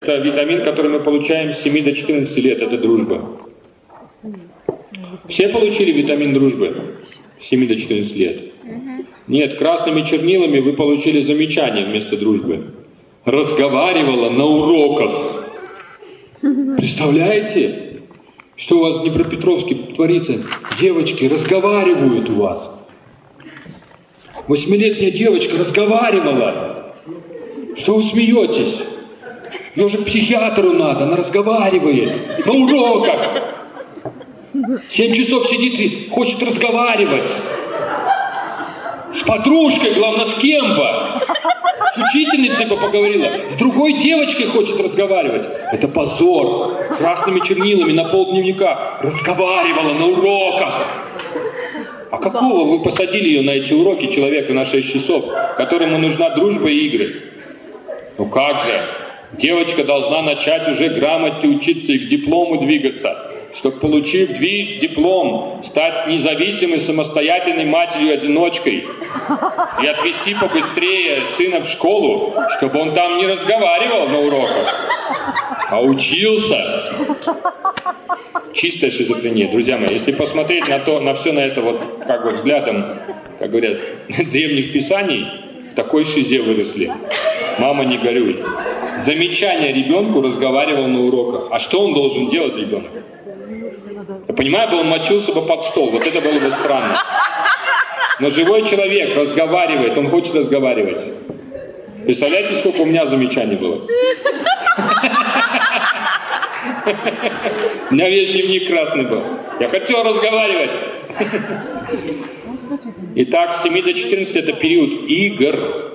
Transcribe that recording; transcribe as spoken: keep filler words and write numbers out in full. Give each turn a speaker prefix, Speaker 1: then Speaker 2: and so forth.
Speaker 1: Это витамин, который мы получаем с семи до четырнадцати лет, это дружба. Все получили витамин дружбы с семи до четырнадцати лет? Нет, красными чернилами вы получили замечание вместо дружбы. Разговаривала на уроках. Представляете, что у вас в Днепропетровске творится? Девочки разговаривают у вас. Восьмилетняя девочка разговаривала. Что вы смеетесь? Ее уже к психиатру надо, она разговаривает на уроках. Семь часов сидит и хочет разговаривать. С подружкой, главное, с кем бы. С учительницей бы поговорила. С другой девочкой хочет разговаривать. Это позор. Красными чернилами на пол дневника. Разговаривала на уроках. А какого вы посадили ее на эти уроки, человека, на шесть часов, которому нужна дружба и игры? Ну как же? Девочка должна начать уже грамоте учиться и к диплому двигаться, чтобы, получив диплом, стать независимой, самостоятельной матерью-одиночкой и отвезти побыстрее сына в школу, чтобы он там не разговаривал на уроках, а учился. Чистая шизофрения, друзья мои. Если посмотреть на то, на все на это вот как бы взглядом, как говорят, древних писаний, в такой шизе выросли. Мама, не горюй. Замечание ребенку разговаривал на уроках. А что он должен делать, ребенок? Я понимаю, бы он мочился бы под стол. Вот это было бы странно. Но живой человек разговаривает, он хочет разговаривать. Представляете, сколько у меня замечаний было? У меня весь дневник красный был. Я хотел разговаривать. Итак, с семи до четырнадцати это период игр.